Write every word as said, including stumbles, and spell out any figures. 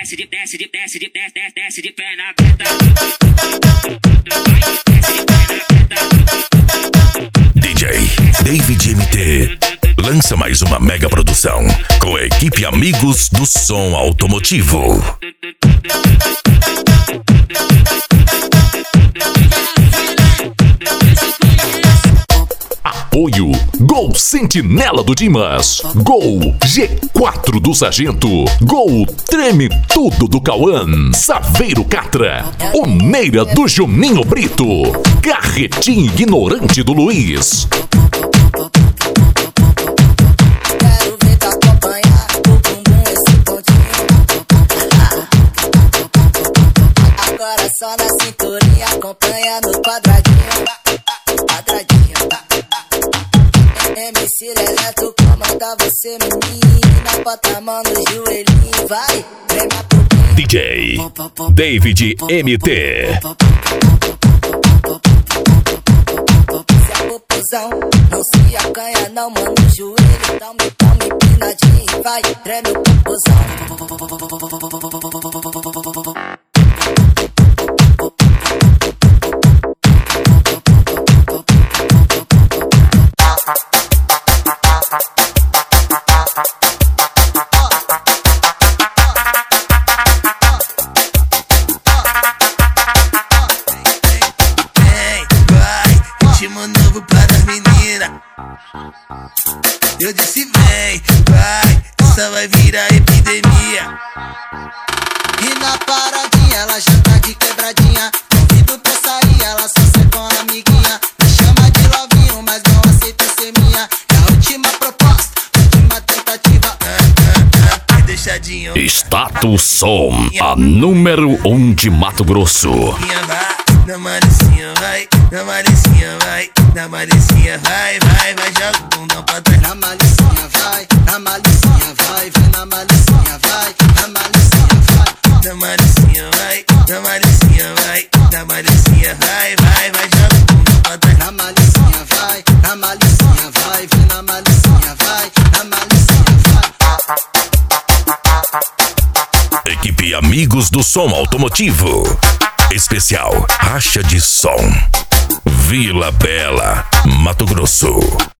desce de desce de desce de desce desce desce de pé na preta. D J David M T lança mais uma mega produção com a equipe Amigos do Som Automotivo. Apoio Gol Sentinela do Dimas, Gol G quatro do Sargento, Gol Treme Tudo do Cauã, Saveiro Catra, Oneira do Juninho Brito, Carretinha Ignorante do Luiz. Quero ver tu acompanhar o bumbum esse pontinho. Agora só na cinturinha, acompanha no quadradinho, quadradinho. M C Leleto comanda você, menina, bota a mão no joelhinho, vai, treme a pouquinho. D J David M T. Se a popozão não se acanha não, mano, o joelho dá um bitão empinadinho, vai, treme o popozão. Novo pra das meninas. Eu disse vem, vai, essa vai virar epidemia. E na paradinha ela já tá de quebradinha. Convido pra sair, ela só sai com a amiguinha. Me chama de lovinho, mas não aceita ser minha. É a última proposta, última tentativa. Ah, ah, ah, deixadinho. Status Som, a número um de Mato Grosso. Na malicinha vai, na malicinha vai, na malicinha vai, vai, vai, joga o bundão pra trás. Na malicinha vai, na malicinha vai, vem na malicinha vai, na malicinha vai. Na malicinha vai, na malicinha vai, na malicinha vai, vai, vai, joga o bundão pra trás. Na malicinha vai, na malicinha vai, vem na malicinha vai, na malicinha vai. Equipe Amigos do Som Automotivo. Especial Racha de Som, Vila Bela, Mato Grosso.